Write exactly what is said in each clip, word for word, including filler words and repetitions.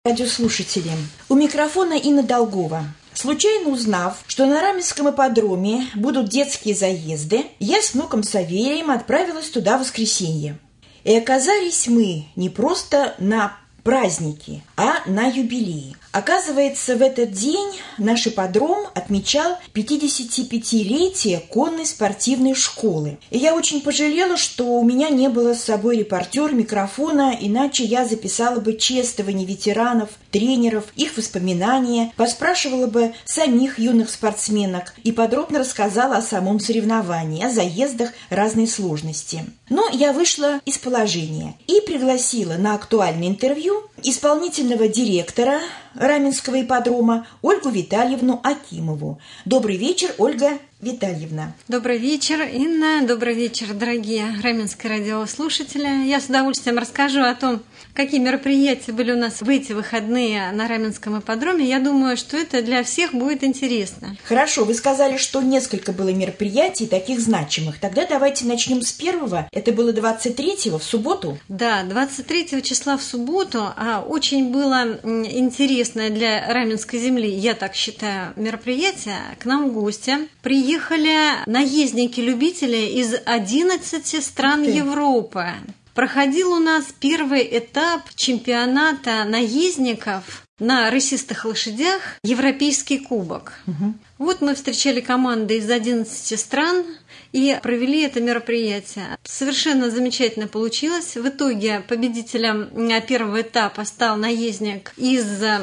радиослушатели. У микрофона Инна Долгова. Случайно узнав, что на Раменском ипподроме будут детские заезды, я с внуком Савелием отправилась туда в воскресенье. И оказались мы не просто на праздники, а на юбилей. Оказывается, в этот день наш ипподром отмечал пятидесятипятилетие конной спортивной школы. И я очень пожалела, что у меня не было с собой репортера, микрофона, иначе я записала бы чествование ветеранов, тренеров, их воспоминания, поспрашивала бы самих юных спортсменок и подробно рассказала о самом соревновании, о заездах разной сложности. Но я вышла из положения и пригласила на актуальное интервью исполнительного директора Раменского ипподрома Ольгу Витальевну Акимову. Добрый вечер, Ольга Витальевна. Добрый вечер, Инна. Добрый вечер, дорогие раменские радиослушатели. Я с удовольствием расскажу о том, какие мероприятия были у нас в эти выходные на Раменском ипподроме. Я думаю, что это для всех будет интересно. Хорошо, вы сказали, что несколько было мероприятий таких значимых. Тогда давайте начнем с первого. Это было двадцать третьего в субботу? Да, двадцать третьего числа в субботу. А очень было интересное для Раменской земли, я так считаю, мероприятие. К нам в гости приехали наездники-любители из одиннадцати стран Европы. Проходил у нас первый этап чемпионата наездников на рысистых лошадях «Европейский кубок». Угу. Вот мы встречали команды из одиннадцати стран и провели это мероприятие. Совершенно замечательно получилось. В итоге победителем первого этапа стал наездник из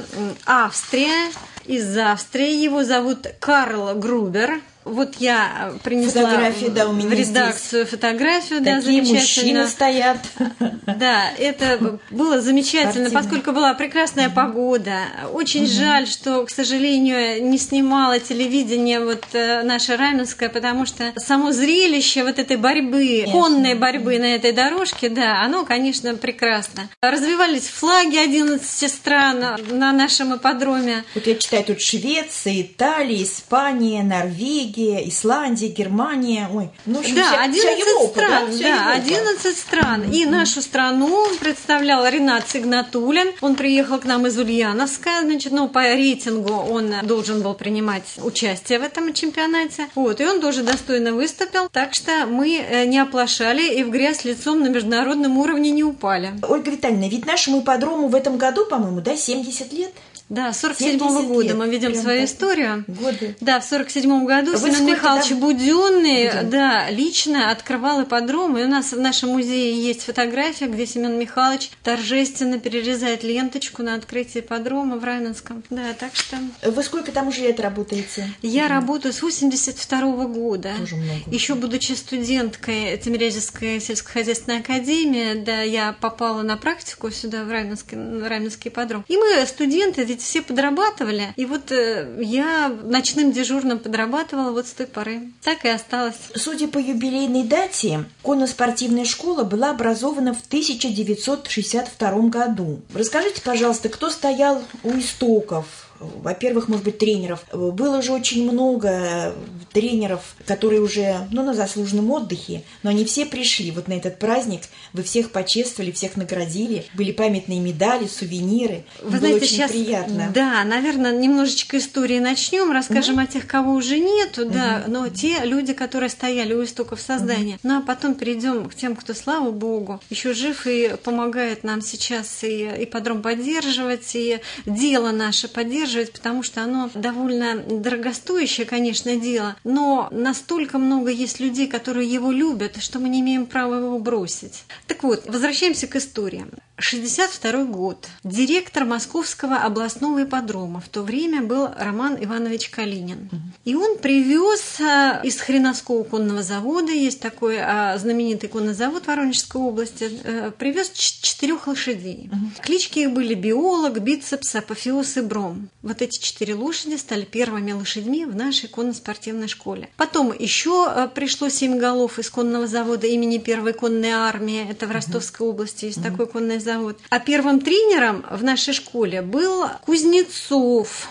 Австрии. Из Австрии его зовут Карл Грубер. Вот я принесла фотографии, да, у меня в редакцию здесь. Фотографию, такие да, замечательно. Мужчины стоят. Да, это было замечательно, Спортивно. Поскольку была прекрасная угу. погода. Очень угу. жаль, что, к сожалению, не снимало телевидение вот наше раменское, потому что само зрелище вот этой борьбы, конечно. конной борьбы на этой дорожке, да, оно, конечно, прекрасно. Развивались флаги одиннадцати стран на нашем ипподроме. Вот я читаю тут Швеция, Италия, Испания, Норвегия, Исландия, Германия, ой, ну, в общем, да, вся, одиннадцать вся Европа, стран, да, да, одиннадцать стран. Mm-hmm. И нашу страну представлял Ренат Сигнатуллин. Он приехал к нам из Ульяновска, значит, ну, по рейтингу он должен был принимать участие в этом чемпионате. Вот, и он тоже достойно выступил, так что мы не оплошали и в грязь лицом на международном уровне не упали. Ольга Витальевна, ведь нашему ипподрому в этом году, по-моему, да, семьдесят лет? Да, с сорок седьмого года лет. мы ведем Прям свою так. историю. Годы. Да, в сорок седьмом году Вы Семен Михайлович там... Буденный, Буден. да, лично открывал ипподром. И у нас в нашем музее есть фотография, где Семен Михайлович торжественно перерезает ленточку на открытии ипподрома в Раменском. Да, так что... Вы сколько там уже лет работаете? Я да. работаю с восемьдесят второго года. Тоже много. Еще будучи студенткой Тимирязевской сельскохозяйственной академии, да, я попала на практику сюда, в Раменский, в Раменский ипподром. И мы, студенты, ведь все подрабатывали. И вот э, я ночным дежурным подрабатывала вот с той поры. Так и осталось. Судя по юбилейной дате, конно-спортивная школа была образована в тысяча девятьсот шестьдесят втором году. Расскажите, пожалуйста, кто стоял у истоков? Во-первых, может быть, тренеров. Было же очень много тренеров, которые уже ну, на заслуженном отдыхе, но они все пришли вот на этот праздник. Вы всех почествовали, всех наградили. Были памятные медали, сувениры. Вы Было знаете, очень сейчас, приятно. Да, наверное, немножечко истории начнем. Расскажем mm-hmm. о тех, кого уже нету, mm-hmm. да, но те люди, которые стояли у истоков создания. Mm-hmm. Ну, а потом перейдем к тем, кто, слава богу, еще жив и помогает нам сейчас и ипподром поддерживать, и дело наше поддерживать, потому что оно довольно дорогостоящее, конечно, дело, но настолько много есть людей, которые его любят, что мы не имеем права его бросить. Так вот, возвращаемся к истории. шестьдесят второй год. Директор Московского областного ипподрома в то время был Роман Иванович Калинин. И он привез из Хреновского конного завода, есть такой знаменитый конный завод в Воронежской области, привез четырех лошадей. Клички их были Биолог, Бицепс, Апофеоз и Бром. Вот эти четыре лошади стали первыми лошадьми в нашей конно-спортивной школе. Потом еще пришло семь голов из конного завода имени Первой конной армии. Это в Ростовской области есть такой конный завод. А первым тренером в нашей школе был Кузнецов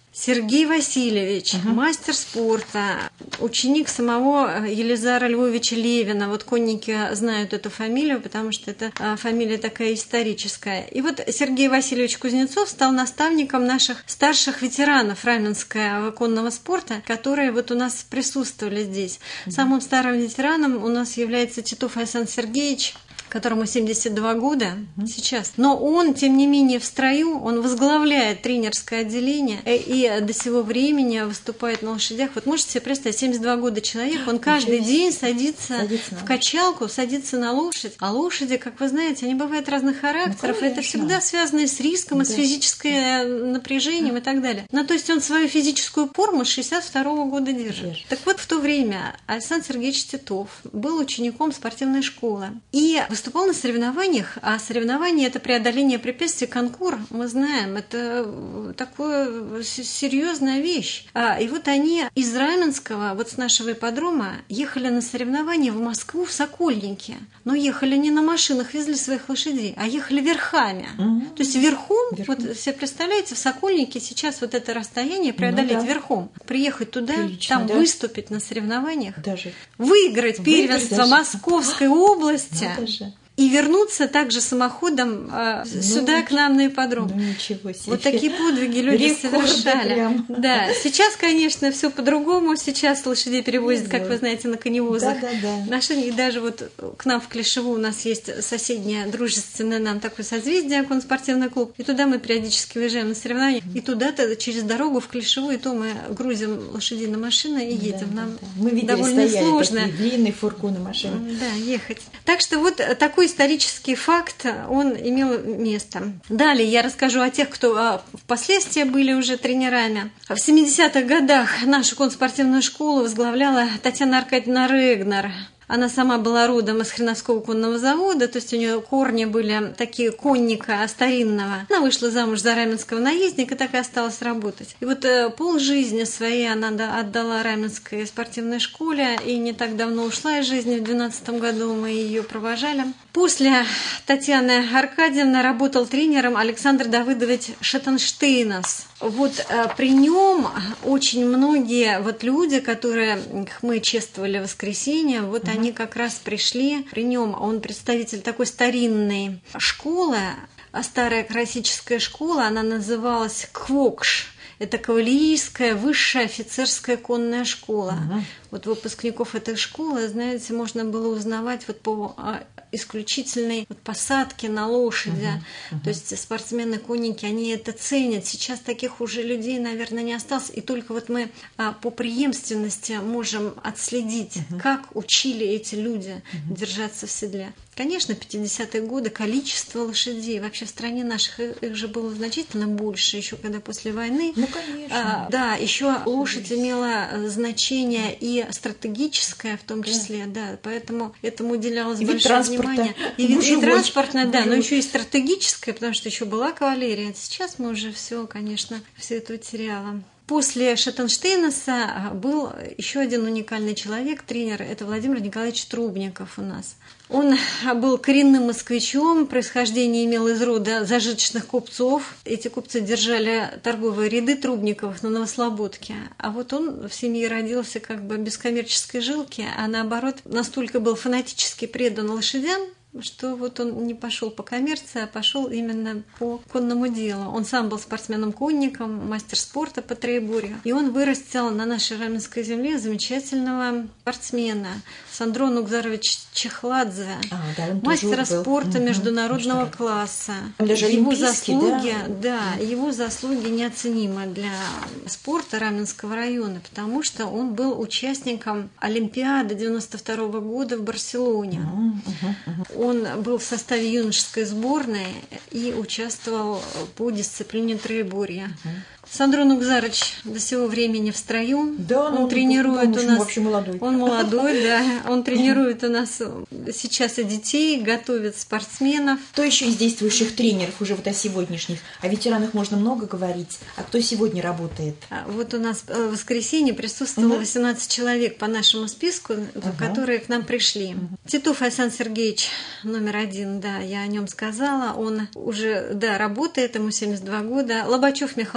Сергей Васильевич, угу. мастер спорта, ученик самого Елизара Львовича Левина. Вот конники знают эту фамилию, потому что это фамилия такая историческая. И вот Сергей Васильевич Кузнецов стал наставником наших старших ветеранов раменского конного спорта, которые вот у нас присутствовали здесь. Угу. Самым старым ветераном у нас является Титов Александр Сергеевич, которому семьдесят два года mm-hmm. сейчас. Но он, тем не менее, в строю, он возглавляет тренерское отделение и до сего времени выступает на лошадях. Вот можете себе представить, семьдесят два года человек, он каждый день садится, садится в качалку, садится на лошадь. А лошади, как вы знаете, они бывают разных характеров. Ну, это всегда связано с риском, да. и с физическим напряжением и так далее. Ну, то есть он свою физическую форму с шестьдесят второго года держит. Держит. Так вот, в то время Александр Сергеевич Титов был учеником спортивной школы. И выступал на соревнованиях, а соревнования – это преодоление препятствий, конкур, мы знаем, это такая серьезная вещь. И вот они из Раменского, вот с нашего ипподрома, ехали на соревнования в Москву, в Сокольники. Но ехали не на машинах, везли своих лошадей, а ехали верхами. Угу. То есть верхом, верхом, вот себе представляете, в Сокольнике сейчас вот это расстояние преодолеть ну, да. верхом, приехать туда, прилично, там да? выступить на соревнованиях, даже выиграть, выиграть первенство даже. Московской области. Ну, и вернуться также самоходом э, ну, сюда, к нам на ипподром. Ну, ничего себе. Вот такие подвиги люди Рекорды совершали. Прям. Да, сейчас, конечно, все по-другому. Сейчас лошадей перевозят, как вы знаете, на коневозах. Да, да, да. Наши, и даже вот к нам в Клишеву у нас есть соседнее дружественное нам такое созвездие, конспортивный клуб. И туда мы периодически выезжаем на соревнования. Mm-hmm. И туда-то через дорогу в Клишеву, и то мы грузим лошадей на машины и едем. Да, нам да, да. Мы видели, довольно сложно. Такие длинные фургоны машины. Да, ехать. Так что вот такой исторический факт, он имел место. Далее я расскажу о тех, кто впоследствии были уже тренерами. В семидесятых годах нашу конспортивную школу возглавляла Татьяна Аркадьевна Регнер. Она сама была родом из Хреновского конного завода, то есть у нее корни были такие конника старинного. Она вышла замуж за раменского наездника, так и осталась работать. И вот э, полжизни своей она отдала раменской спортивной школе и не так давно ушла из жизни. В двенадцатом году мы ее провожали. После Татьяны Аркадьевны работал тренером Александр Давыдович Шеттенштейнос. Вот э, при нем очень многие вот люди, которые мы чествовали в воскресенье, вот mm-hmm. они как раз пришли при нем. Он представитель такой старинной школы, старая классическая школа, она называлась Квокш. Это кавалерийская высшая офицерская конная школа. Uh-huh. Вот выпускников этой школы, знаете, можно было узнавать вот по исключительной вот посадке на лошади. Uh-huh. Uh-huh. То есть спортсмены-конники, они это ценят. Сейчас таких уже людей, наверное, не осталось. И только вот мы а, по преемственности можем отследить, uh-huh. как учили эти люди uh-huh. держаться в седле. Конечно, пятидесятые годы количество лошадей вообще в стране наших их же было значительно больше, еще когда после войны. Ну, конечно. А, да, еще лошадь имела значение и стратегическое в том числе, да, да поэтому этому уделялось и большое внимание. И вид и транспортное, да, но еще и стратегическое, потому что еще была кавалерия. Сейчас мы уже все, конечно, все это утеряли. После Шеттенштейноса был еще один уникальный человек, тренер, это Владимир Николаевич Трубников у нас. Он был коренным москвичом, происхождение имел из рода зажиточных купцов. Эти купцы держали торговые ряды Трубниковых на Новослободке. А вот он в семье родился как бы без коммерческой жилки, а наоборот настолько был фанатически предан лошадям, что вот он не пошел по коммерции, а пошел именно по конному делу. Он сам был спортсменом-конником, мастер спорта по троеборью. И он вырастил на нашей раменской земле замечательного спортсмена Сандро Нугзарович Чехладзе, а, да, мастера спорта угу. международного угу. класса. Его заслуги, да, да, его заслуги неоценимы для спорта Раменского района, потому что он был участником Олимпиады девяносто второго года в Барселоне. Угу, угу. Он был в составе юношеской сборной и участвовал по дисциплине троеборья. Угу. Сандро Нугзарович до сего времени в строю. Да, он ну, тренирует у нас. Вообще молодой. Он молодой, да. Он тренирует у нас сейчас и детей, готовит спортсменов. Кто еще из действующих тренеров уже вот о сегодняшних? О ветеранах можно много говорить. А кто сегодня работает? Вот у нас в воскресенье присутствовало угу. восемнадцать человек по нашему списку, угу. которые к нам пришли. Угу. Титов Александр Сергеевич номер один, да, я о нем сказала. Он уже, да, работает, ему семьдесят два года. Лобачев Михаил Степанович.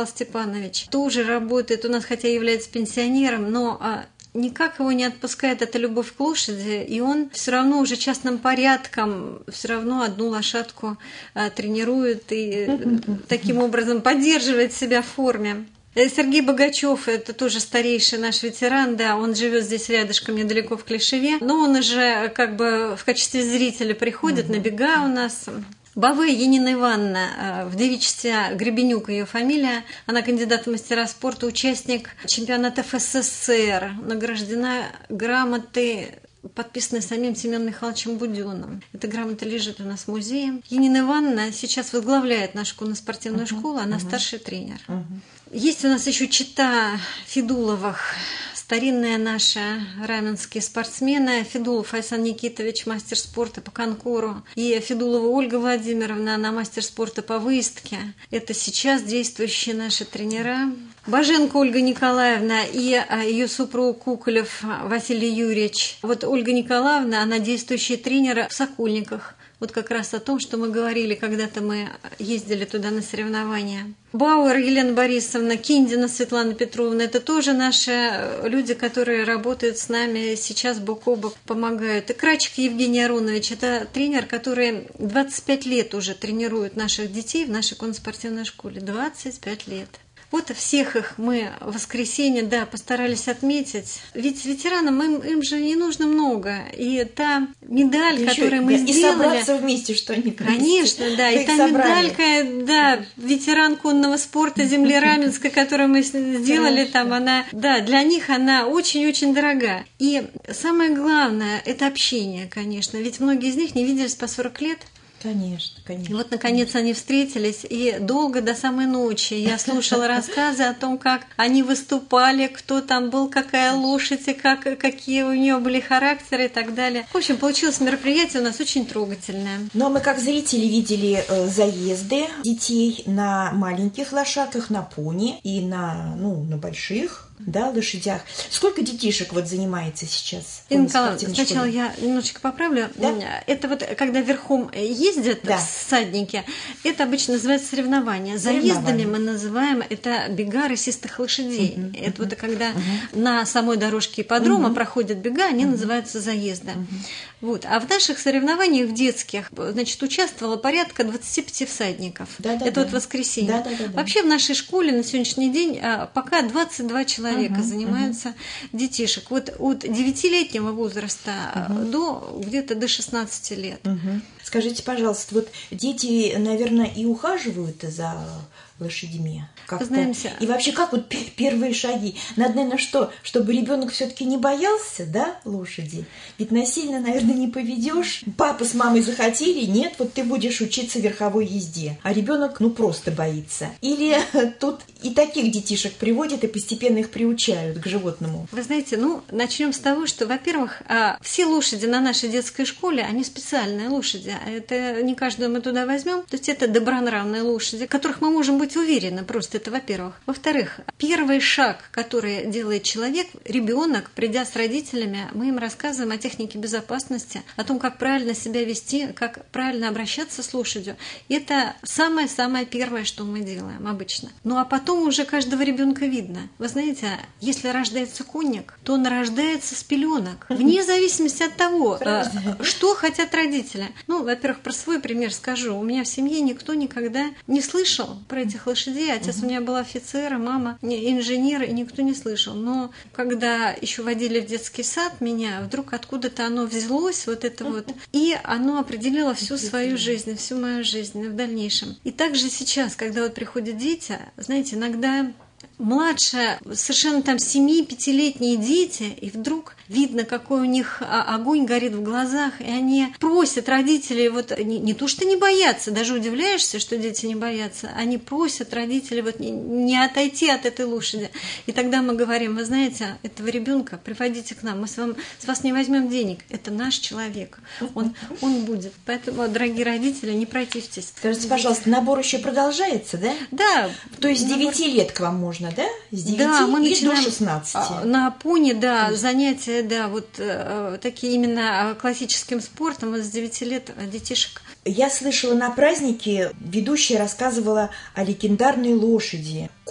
Иванович, тоже работает у нас, хотя является пенсионером, но никак его не отпускает эта любовь к лошади, и он все равно уже частным порядком все равно одну лошадку тренирует и таким образом поддерживает себя в форме. Сергей Богачев, это тоже старейший наш ветеран, да, он живет здесь рядышком, недалеко в Клишеве, но он уже как бы в качестве зрителя приходит на бега у нас. Баве Енина Ивановна, в девичестве Гребенюк ее фамилия, она кандидат в мастера спорта, участник чемпионата эф эс эс эр, награждена грамотой, подписанной самим Семеном Михайловичем Буденным. Эта грамота лежит у нас в музее. Енина Ивановна сейчас возглавляет нашу конно-спортивную uh-huh, школу, она uh-huh. старший тренер. Uh-huh. Есть у нас еще чета Федуловых, старинные наши раменские спортсмены. Федулов Айсан Никитович, мастер спорта по конкуру, и Федулова Ольга Владимировна, она мастер спорта по выездке. Это сейчас действующие наши тренера. Боженко Ольга Николаевна и ее супруг Куколев Василий Юрьевич. Вот Ольга Николаевна, она действующий тренер в Сокольниках. Вот как раз о том, что мы говорили, когда-то мы ездили туда на соревнования. Бауэр Елена Борисовна, Киндина Светлана Петровна, это тоже наши люди, которые работают с нами сейчас бок о бок, помогают. И Крачик Евгений Аронович, это тренер, который двадцать пять лет уже тренирует наших детей в нашей конно-спортивной школе. двадцать пять лет. Вот всех их мы в воскресенье, да, постарались отметить. Ведь ветеранам им, им же не нужно много. И та медаль, и которую еще, мы да, сделали... И собраться вместе, что они вместе. Конечно, да. И та собрали. Медалька, да, ветеран конного спорта земли Раменской, которую мы сделали там, она, да, для них она очень-очень дорога. И самое главное, это общение, конечно. Ведь многие из них не виделись по сорок лет. Конечно, конечно. И вот, наконец, они встретились, и долго до самой ночи я слушала рассказы о том, как они выступали, кто там был, какая лошадь, и как, какие у нее были характеры и так далее. В общем, получилось мероприятие у нас очень трогательное. Но мы, как зрители, видели заезды детей на маленьких лошадках, на пони и на, ну, на больших, да, лошадях. Сколько детишек вот занимается сейчас? Инна Николаевна, сначала школе? Я немножечко поправлю. Да? Это вот, когда верхом ездят да. всадники, это обычно называется соревнование. Заездами мы называем это бега рысистых лошадей. Uh-huh, это uh-huh, вот когда uh-huh. на самой дорожке ипподрома uh-huh. проходят бега, они uh-huh. называются заезды. Uh-huh. Вот. А в наших соревнованиях в детских, значит, участвовало порядка двадцать пять всадников. Да, да, это да. вот воскресенье. Да, да, да, да. Вообще в нашей школе на сегодняшний день пока двадцать два человека uh-huh, занимаются uh-huh. детишек. Вот от девятилетнего возраста uh-huh. до где-то до шестнадцати лет. Uh-huh. Скажите, пожалуйста, вот дети, наверное, и ухаживают за лошадьми как-то. Знаемся. И вообще, как вот первые шаги? Надо, наверное, что? Чтобы ребенок все-таки не боялся, да, лошади? Ведь насильно, наверное, не поведешь. Папа с мамой захотели, нет, вот ты будешь учиться верховой езде. А ребенок, ну, просто боится. Или тут и таких детишек приводят и постепенно их приучают к животному. Вы знаете, ну, начнем с того, что, во-первых, все лошади на нашей детской школе, они специальные лошади. Это не каждую мы туда возьмем. То есть это добронравные лошади, которых мы можем быть уверены, просто это во-первых. Во-вторых, первый шаг, который делает человек, ребенок, придя с родителями, мы им рассказываем о технике безопасности, о том, как правильно себя вести, как правильно обращаться с лошадью. Это самое-самое первое, что мы делаем обычно. Ну а потом уже каждого ребенка видно. Вы знаете, если рождается конник, то он рождается с пеленок, вне зависимости от того, что хотят родители. Ну, во-первых, про свой пример скажу. У меня в семье никто никогда не слышал про этих лошадей. Отец uh-huh. у меня был офицер, мама инженер, и никто не слышал. Но когда еще водили в детский сад меня, вдруг откуда-то оно взялось, вот это вот, и оно определило всю свою жизнь, всю мою жизнь в дальнейшем. И также сейчас, когда вот приходят дети, знаете, иногда младшие, совершенно там семи-пятилетние дети, и вдруг видно, какой у них огонь горит в глазах, и они просят родителей, вот не, не то что не боятся, даже удивляешься, что дети не боятся, они просят родителей вот не, не отойти от этой лошади. И тогда мы говорим, вы знаете, этого ребенка приводите к нам, мы с, вам, с вас не возьмем денег, это наш человек, он, он будет. Поэтому, дорогие родители, не противьтесь. Скажите, пожалуйста, набор еще продолжается, да? Да. То есть с девяти лет к вам можно, да? С девяти да, мы и до шестнадцати. На пони, да, есть... занятия, да, вот э, такие именно классическим спортом, с девяти лет детишек. Я слышала на празднике, ведущая рассказывала о легендарной лошади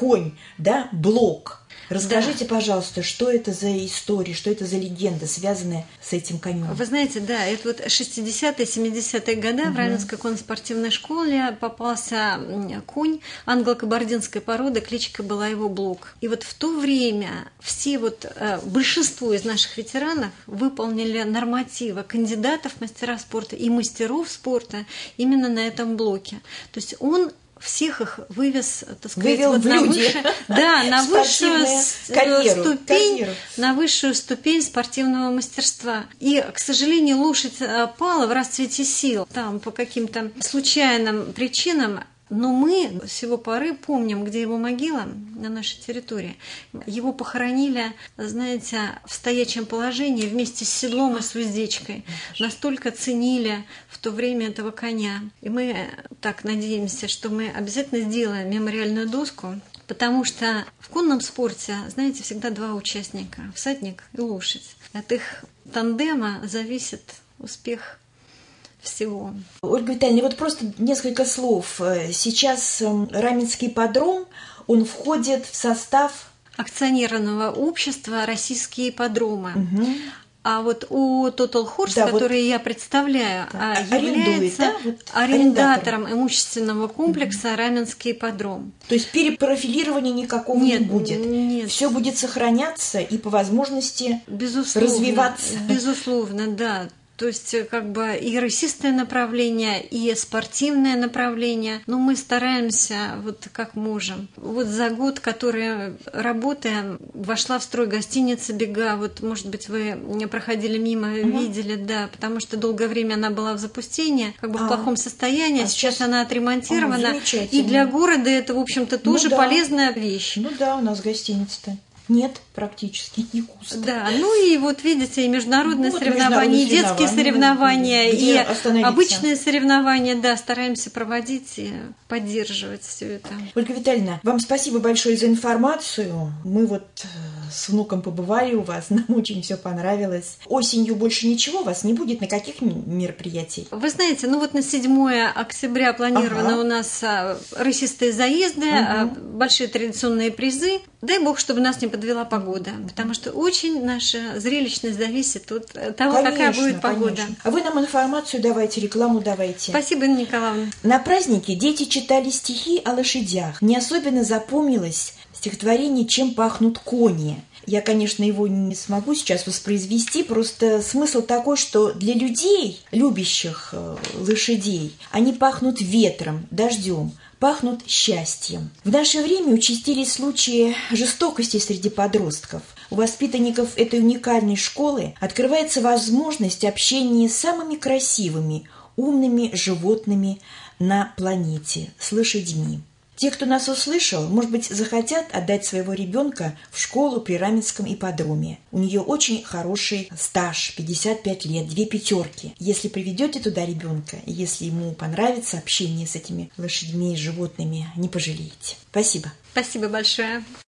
конь, да, Блок. Расскажите, да. пожалуйста, что это за история, что это за легенда, связанная с этим конем? Вы знаете, да, это вот шестидесятые, семидесятые годы угу. в Раменской конно-спортивной школе попался конь англо-кабардинской породы, кличка была его Блок. И вот в то время все вот, большинство из наших ветеранов выполнили нормативы кандидатов в мастера спорта и мастеров спорта именно на этом Блоке. То есть он всех их вывез, так сказать, Вывел вот в на, люди. выше, да, на высшую карьеру, ступень, карьеру. на высшую ступень спортивного мастерства. И, к сожалению, лошадь пала в расцвете сил, там по каким-то случайным причинам. Но мы с его поры помним, где его могила на нашей территории. Его похоронили, знаете, в стоячем положении вместе с седлом и с уздечкой. Настолько ценили в то время этого коня. И мы так надеемся, что мы обязательно сделаем мемориальную доску, потому что в конном спорте, знаете, всегда два участника – всадник и лошадь. От их тандема зависит успех всего. Ольга Витальевна, вот просто несколько слов. Сейчас Раменский ипподром, он входит в состав акционерного общества «Российские ипподромы». Угу. А вот у Total Horse, да, который вот, я представляю, да, является да, вот арендатором имущественного комплекса угу. Раменский ипподром. То есть перепрофилирования никакого нет, не будет? Нет. Все будет сохраняться и по возможности безусловно, развиваться? Безусловно, да. То есть как бы и рысистое направление, и спортивное направление. Но мы стараемся вот как можем. Вот за год, который работаем, вошла в строй гостиница «Бега». Вот, может быть, вы проходили мимо, угу. видели, да, потому что долгое время она была в запустении, как бы а, в плохом состоянии. А сейчас, сейчас она отремонтирована. А, и для города это, в общем-то, тоже ну, да. полезная вещь. Ну да, у нас гостиница-то нет, практически не густо. Да, ну и вот видите, и международные вот, соревнования, и детские соревнования, и обычные соревнования, да, стараемся проводить и поддерживать все это. Ольга Витальевна, вам спасибо большое за информацию. Мы вот с внуком побывали у вас, нам очень все понравилось. Осенью больше ничего у вас не будет, на каких мероприятиях? Вы знаете, ну вот на седьмое октября планировано ага. у нас рысистые заезды, угу. большие традиционные призы. Дай бог, чтобы нас не подвела погода, потому что очень наша зрелищность зависит от того, конечно, какая будет погода. Конечно. А вы нам информацию давайте, рекламу давайте. Спасибо, Инна Николаевна. На празднике дети читали стихи о лошадях. Мне особенно запомнилось стихотворение «Чем пахнут кони». Я, конечно, его не смогу сейчас воспроизвести, просто смысл такой, что для людей, любящих лошадей, они пахнут ветром, дождем, пахнут счастьем. В наше время участились случаи жестокости среди подростков. У воспитанников этой уникальной школы открывается возможность общения с самыми красивыми, умными животными на планете, с лошадьми. Те, кто нас услышал, может быть, захотят отдать своего ребенка в школу при Раменском ипподроме. У нее очень хороший стаж, пятьдесят пять лет, две пятерки. Если приведете туда ребенка, если ему понравится общение с этими лошадьми и животными, не пожалеете. Спасибо. Спасибо большое.